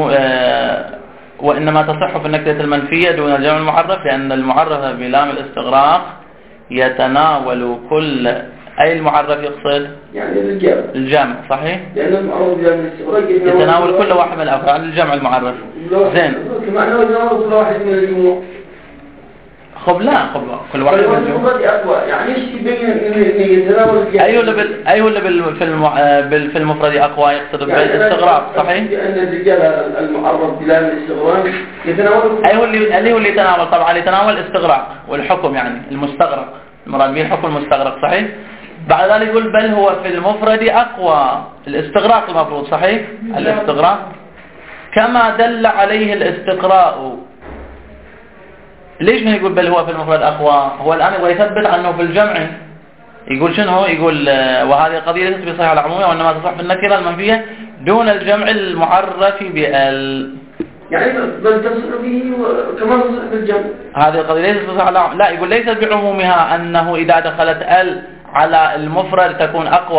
وإنما تصح في النكرة المنفية دون الجمع المعرف، لأن المعرف بلام الاستغراق يتناول كل أي المعرف يقصد يعني الجمع. صحيح؟ لأن المعرف بلام الاستغراق يتناول كل واحد من الأفعال الجمع المعرف. زين. كما أنه يتناول كل واحد من الجموع. خب لا كل واحد من المفرد أقوى، يعني ايش يبين إنه يتناول أيوه اللي في المفرد أقوى يقصد بالاستغراق. صحيح؟ لأن الرجال المعرف بلام الاستغراق يتناول أيوه اللي يتناول طبعا يتناول الاستغراق والحكم، يعني المستغرق، المراد به الحكم المستغرق. صحيح؟ بعد ذلك يقول بل هو في المفرد أقوى، الاستغراق المفروض. صحيح؟ الاستغراق كما دل عليه الاستقراء. ليش ما يقول بل هو في المفرد أقوى؟ هو الآن يبغى يثبت عنه في الجمع. يقول شنو؟ يقول وهذه قضية ليست بصحيحة العمومية، وإنما تصح في النكرة المنفية دون الجمع المعرف بال. يعني بل تصح به كما تصح بالجمع. هذه القضية ليست بصحيحة لا، يقول ليست بعمومها أنه إذا دخلت ال على المفرد تكون أقوى،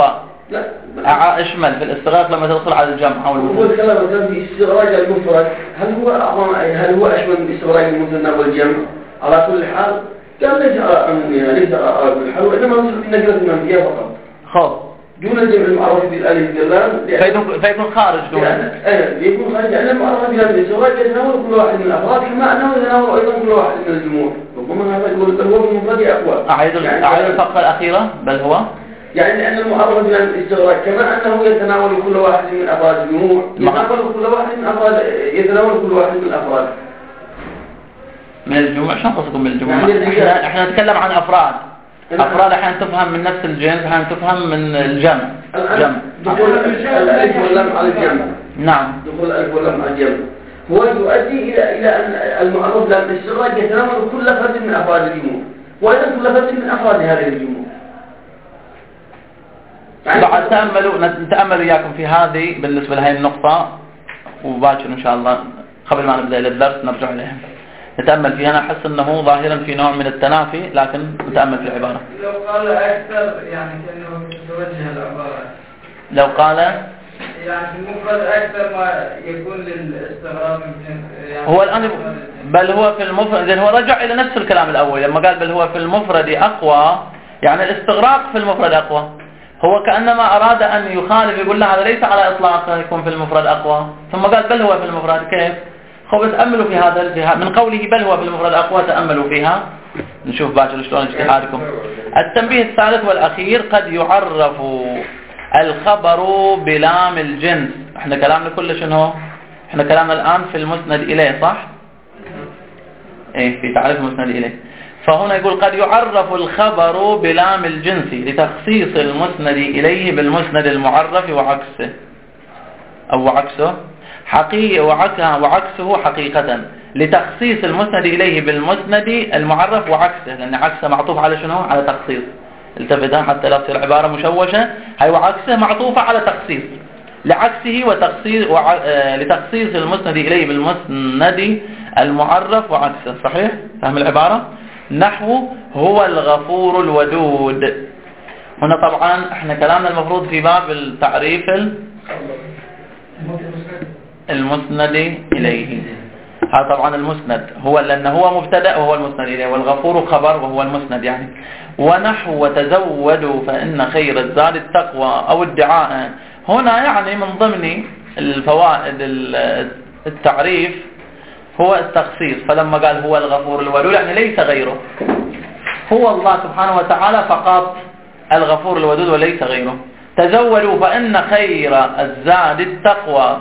لا اشمل في الاستغراق لما تدخل على الجمع أو هو المثنى. الكلام مثلا في استغراق المفرد هل هو أشمل من استغراق المثنى والجمع؟ على كل حال كان ليس على كل حال وإنما نصف النقلة المنفية فقط خب دون الجمع المعرف بالألف واللام فيكون خارج دون. يكون خارج لأن المعرف بالألف الاستغراق يتناول كل واحد من الأفراد كما أنه يتناول أيضا كل واحد من الجموع. ربما هذا يقول بل هو في المفرد أقوى. أعيد الفقرة الأخيرة بل هو يعني أن المعرف بالاستغراق كما أنه يتناول كل واحد من أفراد الجموع يتناول كل واحد من الأفراد من الجموع. شو قصدكم من الجموع؟ احنا نتكلم عن أفراد. أفراد أحيانا تفهم من نفس الجنس، أحيانا تفهم من الجمع. دخول الألف واللام على الجمع. نعم. دخول الألف واللام على الجمع هو يؤدي إلى أن المعرف بالاستغراق يتناول كل فرد من أفراد الجموع وأيضا كل فرد من أفراد هذه الجموع. بعد نتأملوا إياكم في هذه بالنسبة لهذه النقطة، وباكر إن شاء الله قبل ما نبدأ الدرس نرجع إليها نتأمل فيها. أنا أحس أنه ظاهرا في نوع من التنافي، لكن نتأمل في العبارة. لو قال أكثر يعني كأنه توجه العبارة. لو قال يعني في المفرد أكثر ما يكون للاستغراب يعني هو الآن بل هو في المفرد، إذن هو رجع إلى نفس الكلام الأول لما قال بل هو في المفرد أقوى، يعني الاستغراق في المفرد أقوى. هو كأنما أراد أن يخالف، يقول له هذا ليس على إطلاقه يكون في المفرد أقوى، ثم قال بل هو في المفرد. كيف؟ خب تأملوا في هذا من قوله بل هو في المفرد أقوى، تأملوا فيها نشوف باكر شلون اجتهادكم. التنبيه الثالث والأخير: قد يعرف الخبر بلام الجنس. احنا كلامنا كله شنو؟ احنا كلامنا الآن في المسند إليه، صح؟ ايه، في تعريف المسند إليه. فهنا يقول قد يعرف الخبر بلام الجنس لتخصيص المسند إليه بالمسند المعرف وعكسه أو عكسه وعكسه حقيقة، لتخصيص المسند إليه بالمسند المعرف وعكسه، لأن عكسه معطوف على شنو؟ على تخصيص. التفتها حتى لا تصير عبارة مشوشة. هاي وعكسه معطوفة على تخصيص، لعكسه لتخصيص المسند إليه بالمسند المعرف وعكسه. صحيح؟ فهم العبارة؟ نحو هو الغفور الودود. هنا طبعا احنا كلامنا المفروض في باب التعريف المسند إليه. هذا طبعا المسند هو، لأنه هو مبتدأ وهو المسند إليه، والغفور خبر وهو المسند يعني. ونحو وتزودوا فإن خير الزاد التقوى أو الدعاء. هنا يعني من ضمن الفوائد التعريف هو التخصيص. فلما قال هو الغفور الودود يعني ليس غيره، هو الله سبحانه وتعالى فقط الغفور الودود وليس غيره. تزودوا فإن خير الزاد التقوى.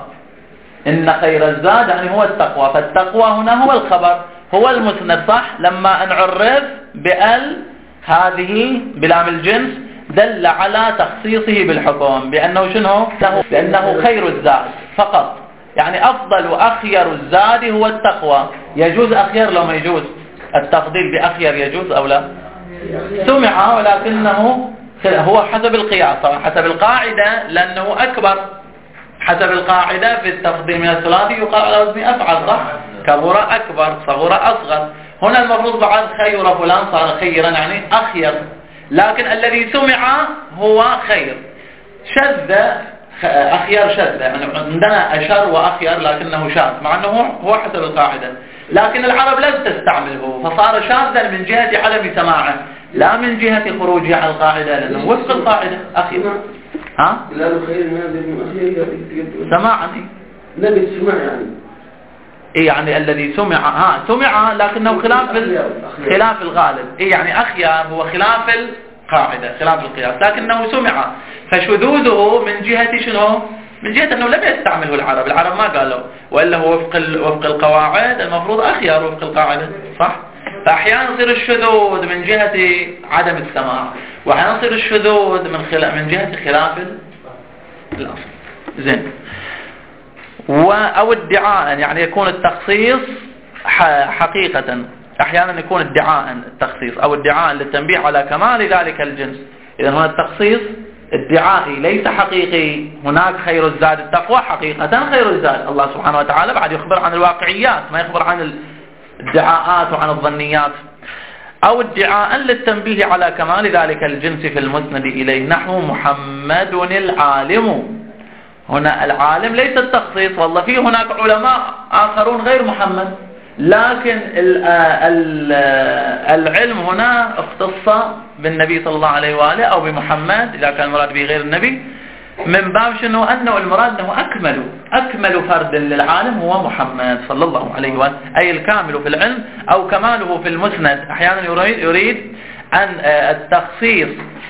إن خير الزاد يعني هو التقوى، فالتقوى هنا هو الخبر، هو المسند، صح؟ لما نعرف بأل هذه بلام الجنس دل على تخصيصه بالحكم بأنه شنو؟ بأنه خير الزاد فقط، يعني أفضل وأخير الزاد هو التقوى. يجوز أخير لو ما يجوز؟ التفضيل بأخير يجوز أو لا؟ سمع، ولكنه هو حسب القياس، حسب القاعدة، لأنه أكبر. حسب القاعدة في التفضيل من الثلاثي يقال على وزن أفعل، صح؟ كبر أكبر، صغر أصغر. هنا المفروض بعد خير فلان صار خيرا يعني أخير، لكن الذي سمع هو خير. شذ أخير شذ، يعني عندنا أشر وأخير لكنه شاذ، مع أنه هو حسب القاعدة، لكن العرب لم تستعمله فصار شاذا من جهة عدم سماعه لا من جهة خروجه عن القاعدة، لأنه وفق القاعدة أخير. ها؟ لا خير من أخير سماعا. لا بالسماع يعني. إيه يعني الذي سمع، سمع لكنه خلاف الغالب. إيه يعني أخير هو خلاف القاعدة، خلاف القياس، لكنه سمع. فشذوذه من جهة شنو؟ من جهة أنه لم يستعمله العرب ما قالوا، وإلا هو وفق القواعد المفروض أخير وفق القاعدة، صح؟ فأحيانا يصير الشذوذ من جهة عدم السماع، وأحيانا يصير الشذوذ من جهة خلاف الأصل. زين. أو ادعاء، يعني يكون التخصيص حقيقة. أحيانا يكون ادعاء التخصيص أو ادعاء للتنبيه على كمال ذلك الجنس. إذن هنا التخصيص ادعائي ليس حقيقي. هناك خير الزاد التقوى، حقيقة خير الزاد. الله سبحانه وتعالى بعد يخبر عن الواقعيات، ما يخبر عن الادعاءات وعن الظنيات. أو ادعاء للتنبيه على كمال ذلك الجنس في المسند إليه، نحو محمد العالم. هنا العالم ليس التخصيص، والله في هناك علماء آخرون غير محمد، لكن العلم هنا اختص بالنبي صلى الله عليه وآله أو بمحمد إذا كان المراد به غير النبي، من باب شنو؟ أنه المراد أنه أكمل فرد للعالم هو محمد صلى الله عليه وآله، أي الكامل في العلم أو كماله في المسند. أحيانا يريد أن التخصيص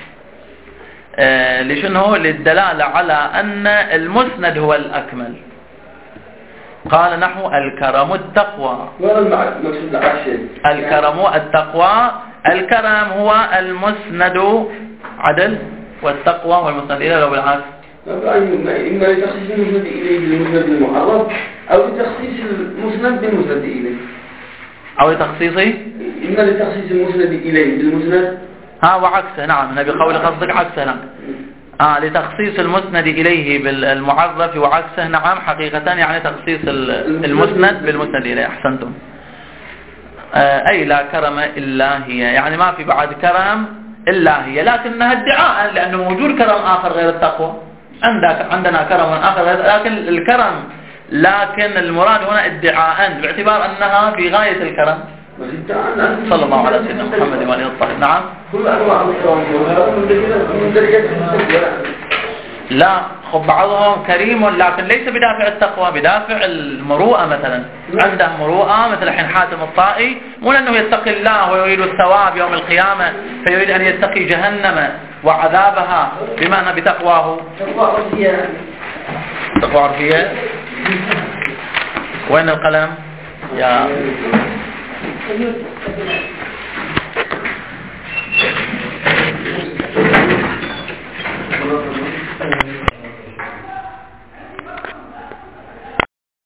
لشنو؟ للدلالة على أن المسند هو الأكمل. قال نحو الكرم التقوى. الكرم التقوى، الكرم هو المسند عدل والتقوى هو المسند إليه لو بالعكس. إما لتخصيص المسند إليه بالمسند المعرف أو لتخصيص المسند بالمسند إليه. أو لتخصيصه؟ إما لتخصيص المسند إليه بالمسند وعكسه. نعم، نبي قول قصدك عكسه. نعم. لتخصيص المسند إليه بالمعرف وعكسه. نعم حقيقة، يعني تخصيص المسند بالمسند إليه. أحسنتم. أي لا كرم إلا هي، يعني ما في بعد كرم إلا هي، لكنها ادعاء لأنه موجود كرم آخر غير التقوى. عندنا كرم آخر غير، لكن الكرم، لكن المراد هنا ادعاء باعتبار أنها في غاية الكرم. صلى الله على سيدنا محمد وآله الطاهرين. نعم. كل أنواع الكرم من درجة لا، خب بعضهم كريم لكن ليس بدافع التقوى، بدافع المروءة. مثلا عنده مروءة مثل حين حاتم الطائي، مو لأنه يتقي الله ويريد الثواب يوم القيامة فيريد أن يتقي جهنم وعذابها بمعنى بتقواه. تقوى عرفية. وين القلم يا